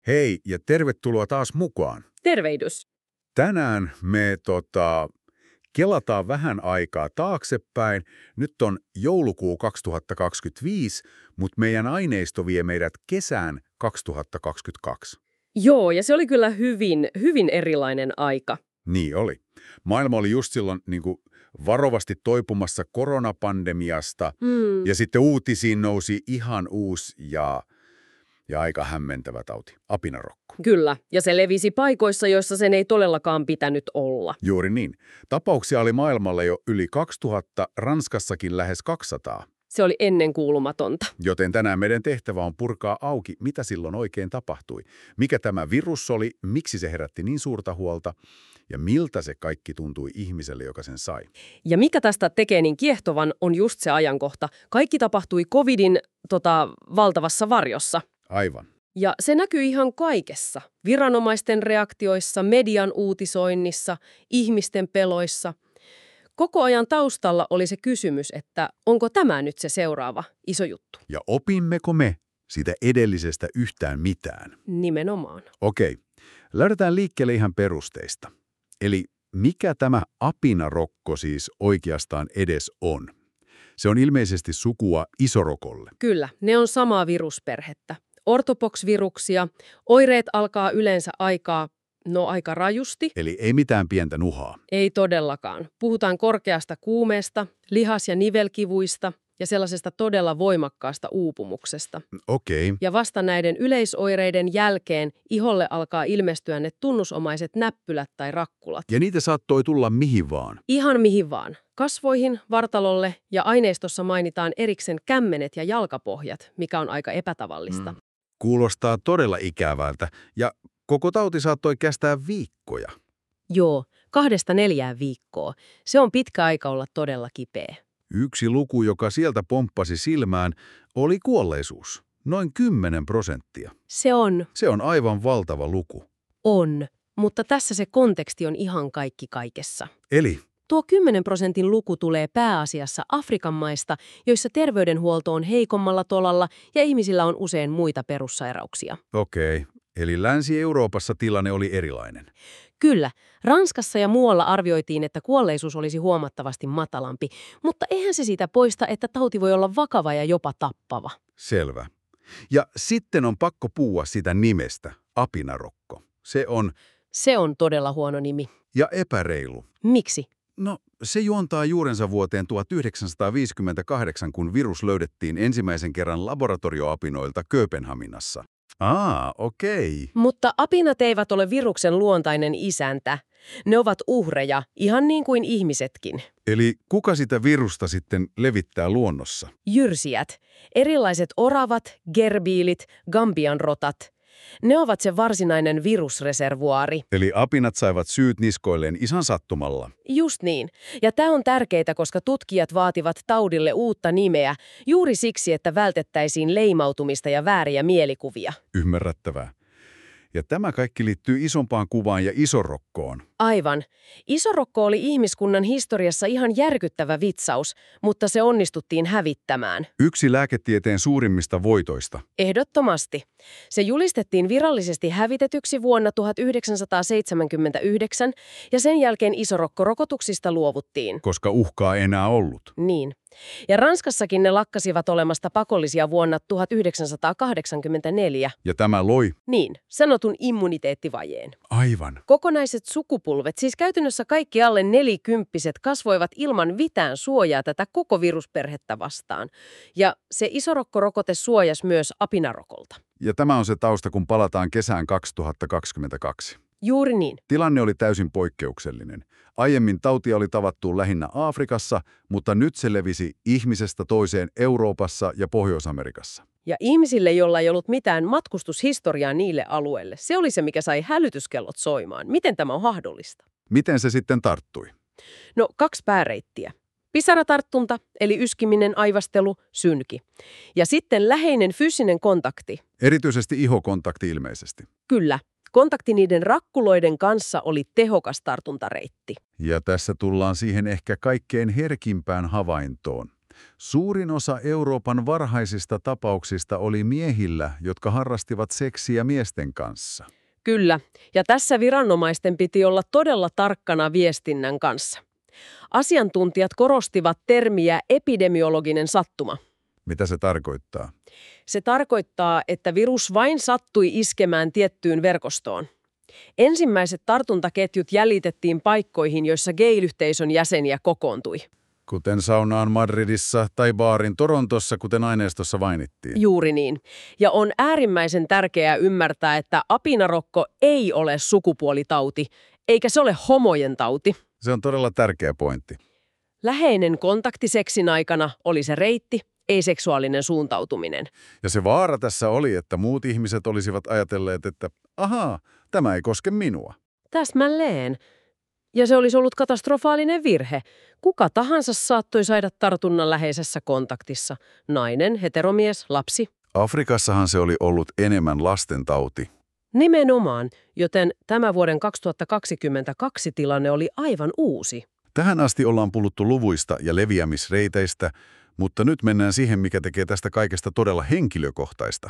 Hei ja tervetuloa taas mukaan. Tervehdys. Tänään me kelataan vähän aikaa taaksepäin. Nyt on joulukuu 2025, mutta meidän aineisto vie meidät kesään 2022. Joo, ja se oli kyllä hyvin erilainen aika. Niin oli. Maailma oli just silloin varovasti toipumassa koronapandemiasta, ja sitten uutisiin nousi ihan uusi ja aika hämmentävä tauti, apinarokko. Kyllä, ja se levisi paikoissa, joissa sen ei todellakaan pitänyt olla. Juuri niin. Tapauksia oli maailmalla jo yli 2000, Ranskassakin lähes 200. Se oli ennenkuulumatonta. Joten tänään meidän tehtävä on purkaa auki, mitä silloin oikein tapahtui. Mikä tämä virus oli, miksi se herätti niin suurta huolta ja miltä se kaikki tuntui ihmiselle, joka sen sai. Ja mikä tästä tekee niin kiehtovan, on just se ajankohta. Kaikki tapahtui covidin valtavassa varjossa. Aivan. Ja se näkyy ihan kaikessa. Viranomaisten reaktioissa, median uutisoinnissa, ihmisten peloissa. Koko ajan taustalla oli se kysymys, että onko tämä nyt se seuraava iso juttu? Ja opimmeko me siitä edellisestä yhtään mitään? Nimenomaan. Okei, lähdetään liikkeelle ihan perusteista. Eli mikä tämä apinarokko siis oikeastaan edes on? Se on ilmeisesti sukua isorokolle. Kyllä, ne on samaa virusperhettä. Ortopox-viruksia. Oireet alkaa yleensä aika rajusti. Eli ei mitään pientä nuhaa. Ei todellakaan. Puhutaan korkeasta kuumeesta, lihas- ja nivelkivuista ja sellaisesta todella voimakkaasta uupumuksesta. Okei. Ja vasta näiden yleisoireiden jälkeen iholle alkaa ilmestyä ne tunnusomaiset näppylät tai rakkulat. Ja niitä saattoi tulla mihin vaan. Ihan mihin vaan. Kasvoihin, vartalolle ja aineistossa mainitaan erikseen kämmenet ja jalkapohjat, mikä on aika epätavallista. Kuulostaa todella ikävältä ja koko tauti saattoi kestää viikkoja. Joo, 2–4 viikkoa. Se on pitkä aika olla todella kipeä. Yksi luku, joka sieltä pomppasi silmään, oli kuolleisuus. Noin 10%. Se on aivan valtava luku. On, mutta tässä se konteksti on ihan kaikki kaikessa. Eli? Tuo 10% luku tulee pääasiassa Afrikan maista, joissa terveydenhuolto on heikommalla tolalla ja ihmisillä on usein muita perussairauksia. Okei, eli Länsi-Euroopassa tilanne oli erilainen. Kyllä, Ranskassa ja muualla arvioitiin, että kuolleisuus olisi huomattavasti matalampi, mutta eihän se siitä poista, että tauti voi olla vakava ja jopa tappava. Selvä. Ja sitten on pakko puhua sitä nimestä, apinarokko. Se on todella huono nimi. Ja epäreilu. Miksi? No, se juontaa juurensa vuoteen 1958, kun virus löydettiin ensimmäisen kerran laboratorioapinoilta Kööpenhaminassa. Okei. Mutta apinat eivät ole viruksen luontainen isäntä. Ne ovat uhreja, ihan niin kuin ihmisetkin. Eli kuka sitä virusta sitten levittää luonnossa? Jyrsijät, erilaiset oravat, gerbiilit, gambian rotat. Ne ovat se varsinainen virusreservuaari. Eli apinat saivat syyt niskoilleen ihan sattumalla. Just niin. Ja tämä on tärkeää, koska tutkijat vaativat taudille uutta nimeä juuri siksi, että vältettäisiin leimautumista ja vääriä mielikuvia. Ymmärrettävää. Ja tämä kaikki liittyy isompaan kuvaan ja isorokkoon. Aivan. Isorokko oli ihmiskunnan historiassa ihan järkyttävä vitsaus, mutta se onnistuttiin hävittämään. Yksi lääketieteen suurimmista voitoista. Ehdottomasti. Se julistettiin virallisesti hävitetyksi vuonna 1979 ja sen jälkeen isorokkorokotuksista luovuttiin. Koska uhkaa ei enää ollut. Niin. Ja Ranskassakin ne lakkasivat olemasta pakollisia vuonna 1984. Ja tämä loi? Niin, sanotun immuniteettivajeen. Aivan. Kokonaiset sukupolvet, siis käytännössä kaikki alle 40-vuotiaat kasvoivat ilman mitään suojaa tätä koko virusperhettä vastaan. Ja se isorokkorokote suojasi myös apinarokolta. Ja tämä on se tausta, kun palataan kesään 2022. Juuri niin. Tilanne oli täysin poikkeuksellinen. Aiemmin tautia oli tavattu lähinnä Afrikassa, mutta nyt se levisi ihmisestä toiseen Euroopassa ja Pohjois-Amerikassa. Ja ihmisille, joilla ei ollut mitään matkustushistoriaa niille alueille, se oli se, mikä sai hälytyskellot soimaan. Miten tämä on mahdollista? Miten se sitten tarttui? No, 2 pääreittiä. Pisaratarttunta, eli yskiminen, aivastelu, synki. Ja sitten läheinen fyysinen kontakti. Erityisesti ihokontakti ilmeisesti. Kyllä. Kontakti niiden rakkuloiden kanssa oli tehokas tartuntareitti. Ja tässä tullaan siihen ehkä kaikkein herkimpään havaintoon. Suurin osa Euroopan varhaisista tapauksista oli miehillä, jotka harrastivat seksiä miesten kanssa. Kyllä, ja tässä viranomaisten piti olla todella tarkkana viestinnän kanssa. Asiantuntijat korostivat termiä epidemiologinen sattuma. Mitä se tarkoittaa? Se tarkoittaa, että virus vain sattui iskemään tiettyyn verkostoon. Ensimmäiset tartuntaketjut jäljitettiin paikkoihin, joissa gay-yhteisön jäseniä kokoontui. Kuten saunaan Madridissa tai baarin Torontossa, kuten aineistossa mainittiin. Juuri niin. Ja on äärimmäisen tärkeää ymmärtää, että apinarokko ei ole sukupuolitauti, eikä se ole homojen tauti. Se on todella tärkeä pointti. Läheinen kontakti seksin aikana oli se reitti, ei seksuaalinen suuntautuminen. Ja se vaara tässä oli, että muut ihmiset olisivat ajatelleet, että ahaa, tämä ei koske minua. Täsmälleen. Ja se olisi ollut katastrofaalinen virhe. Kuka tahansa saattoi saada tartunnan läheisessä kontaktissa. Nainen, heteromies, lapsi. Afrikassahan se oli ollut enemmän lastentauti. Nimenomaan, joten tämä vuoden 2022 tilanne oli aivan uusi. Tähän asti ollaan puhuttu luvuista ja leviämisreiteistä, mutta nyt mennään siihen, mikä tekee tästä kaikesta todella henkilökohtaista.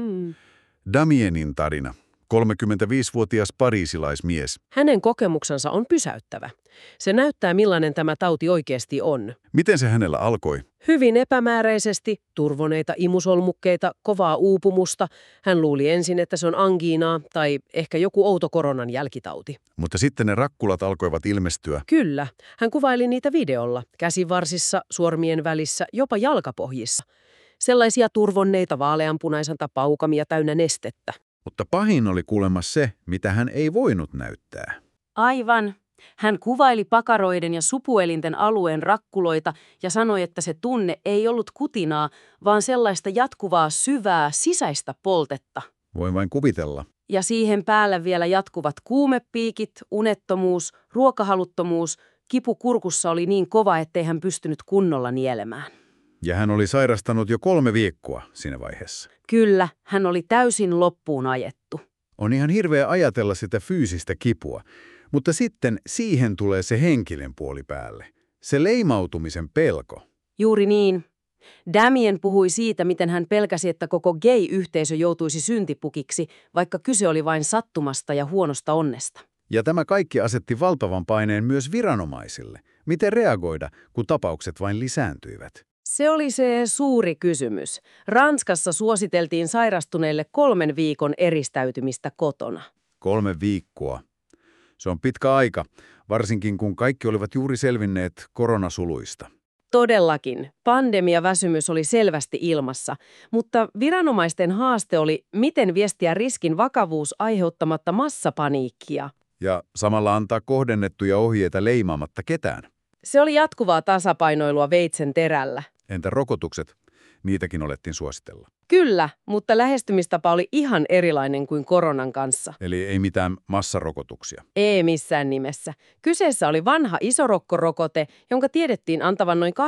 Damienin tarina. 35-vuotias pariisilaismies. Hänen kokemuksensa on pysäyttävä. Se näyttää, millainen tämä tauti oikeasti on. Miten se hänellä alkoi? Hyvin epämääräisesti, turvoneita imusolmukkeita, kovaa uupumusta. Hän luuli ensin, että se on angiinaa tai ehkä joku outo koronan jälkitauti. Mutta sitten ne rakkulat alkoivat ilmestyä. Kyllä. Hän kuvaili niitä videolla, käsivarsissa, sormien välissä, jopa jalkapohjissa. Sellaisia turvonneita vaaleanpunaisanta paukamia täynnä nestettä. Mutta pahin oli kuulemma se, mitä hän ei voinut näyttää. Aivan. Hän kuvaili pakaroiden ja supuelinten alueen rakkuloita ja sanoi, että se tunne ei ollut kutinaa, vaan sellaista jatkuvaa syvää sisäistä poltetta. Voin vain kuvitella. Ja siihen päällä vielä jatkuvat kuumepiikit, unettomuus, ruokahaluttomuus, kipu kurkussa oli niin kova, ettei hän pystynyt kunnolla nielemään. Ja hän oli sairastanut jo 3 viikkoa siinä vaiheessa. Kyllä, hän oli täysin loppuun ajettu. On ihan hirveä ajatella sitä fyysistä kipua, mutta sitten siihen tulee se henkinen puoli päälle. Se leimautumisen pelko. Juuri niin. Damien puhui siitä, miten hän pelkäsi, että koko gay-yhteisö joutuisi syntipukiksi, vaikka kyse oli vain sattumasta ja huonosta onnesta. Ja tämä kaikki asetti valtavan paineen myös viranomaisille. Miten reagoida, kun tapaukset vain lisääntyivät? Se oli se suuri kysymys. Ranskassa suositeltiin sairastuneille 3 viikon eristäytymistä kotona. 3 viikkoa. Se on pitkä aika, varsinkin kun kaikki olivat juuri selvinneet koronasuluista. Todellakin. Pandemiaväsymys oli selvästi ilmassa, mutta viranomaisten haaste oli, miten viestiä riskin vakavuus aiheuttamatta massapaniikkia. Ja samalla antaa kohdennettuja ohjeita leimaamatta ketään. Se oli jatkuvaa tasapainoilua veitsen terällä. Entä rokotukset? Niitäkin alettiin suositella. Kyllä, mutta lähestymistapa oli ihan erilainen kuin koronan kanssa. Eli ei mitään massarokotuksia. Ei missään nimessä. Kyseessä oli vanha isorokkorokote, jonka tiedettiin antavan noin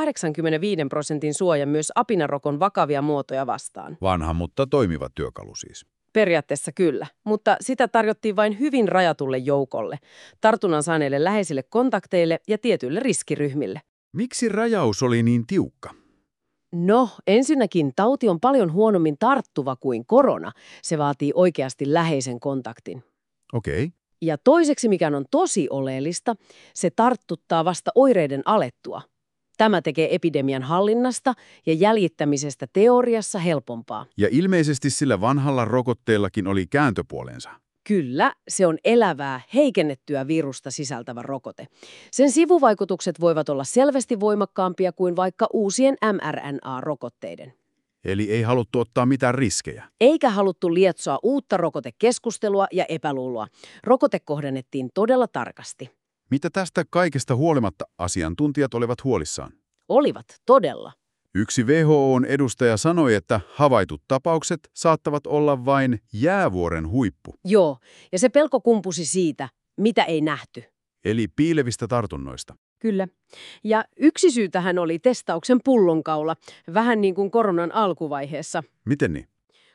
85% suojan myös apinarokon vakavia muotoja vastaan. Vanha, mutta toimiva työkalu siis. Periaatteessa kyllä, mutta sitä tarjottiin vain hyvin rajatulle joukolle, tartunnan saaneille läheisille kontakteille ja tietyille riskiryhmille. Miksi rajaus oli niin tiukka? No, ensinnäkin tauti on paljon huonommin tarttuva kuin korona. Se vaatii oikeasti läheisen kontaktin. Okei. Ja toiseksi, mikä on tosi oleellista, se tarttuttaa vasta oireiden alettua. Tämä tekee epidemian hallinnasta ja jäljittämisestä teoriassa helpompaa. Ja ilmeisesti sillä vanhalla rokotteellakin oli kääntöpuolensa. Kyllä, se on elävää, heikennettyä virusta sisältävä rokote. Sen sivuvaikutukset voivat olla selvästi voimakkaampia kuin vaikka uusien mRNA-rokotteiden. Eli ei haluttu ottaa mitään riskejä. Eikä haluttu lietsoa uutta rokotekeskustelua ja epäluuloa. Rokote kohdennettiin todella tarkasti. Mitä tästä kaikesta huolimatta asiantuntijat olivat huolissaan? Olivat, todella. Yksi WHO:n edustaja sanoi, että havaitut tapaukset saattavat olla vain jäävuoren huippu. Joo, ja se pelko kumpusi siitä, mitä ei nähty. Eli piilevistä tartunnoista. Kyllä. Ja yksi syy tähän oli testauksen pullonkaula, vähän niin kuin koronan alkuvaiheessa. Miten niin?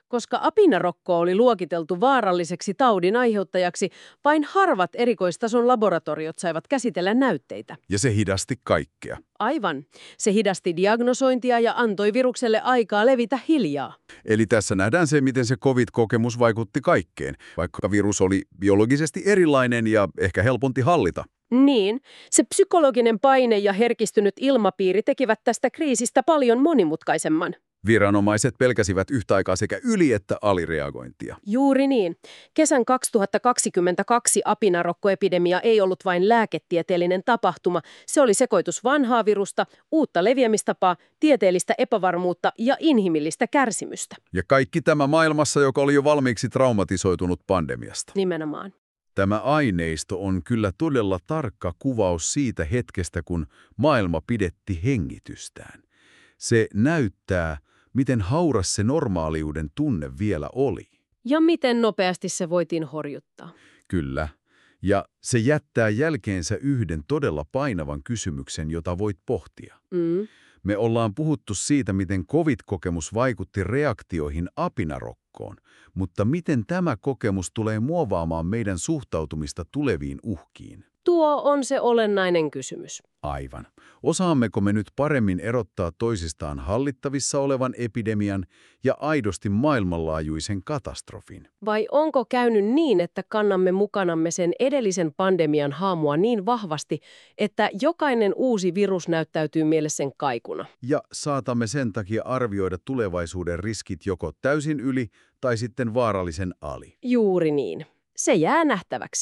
koska apinarokko oli luokiteltu vaaralliseksi taudin aiheuttajaksi, vain harvat erikoistason laboratoriot saivat käsitellä näytteitä. Ja se hidasti kaikkea. Aivan. Se hidasti diagnosointia ja antoi virukselle aikaa levitä hiljaa. Eli tässä nähdään se, miten se COVID-kokemus vaikutti kaikkeen, vaikka virus oli biologisesti erilainen ja ehkä helpompi hallita. Niin, se psykologinen paine ja herkistynyt ilmapiiri tekivät tästä kriisistä paljon monimutkaisemman. Viranomaiset pelkäsivät yhtä aikaa sekä yli- että alireagointia. Juuri niin. Kesän 2022 apinarokkoepidemia ei ollut vain lääketieteellinen tapahtuma. Se oli sekoitus vanhaa virusta, uutta leviämistapaa, tieteellistä epävarmuutta ja inhimillistä kärsimystä. Ja kaikki tämä maailmassa, joka oli jo valmiiksi traumatisoitunut pandemiasta. Nimenomaan. Tämä aineisto on kyllä todella tarkka kuvaus siitä hetkestä, kun maailma pidetti hengitystään. Se näyttää, miten hauras se normaaliuden tunne vielä oli. Ja miten nopeasti se voitiin horjuttaa. Kyllä. Ja se jättää jälkeensä yhden todella painavan kysymyksen, jota voit pohtia. Me ollaan puhuttu siitä, miten COVID-kokemus vaikutti reaktioihin apinarokkoon, mutta miten tämä kokemus tulee muovaamaan meidän suhtautumista tuleviin uhkiin? Tuo on se olennainen kysymys. Aivan. Osaammeko me nyt paremmin erottaa toisistaan hallittavissa olevan epidemian ja aidosti maailmanlaajuisen katastrofin? Vai onko käynyt niin, että kannamme mukanamme sen edellisen pandemian haamua niin vahvasti, että jokainen uusi virus näyttäytyy meille sen kaikuna? Ja saatamme sen takia arvioida tulevaisuuden riskit joko täysin yli tai sitten vaarallisen ali. Juuri niin. Se jää nähtäväksi.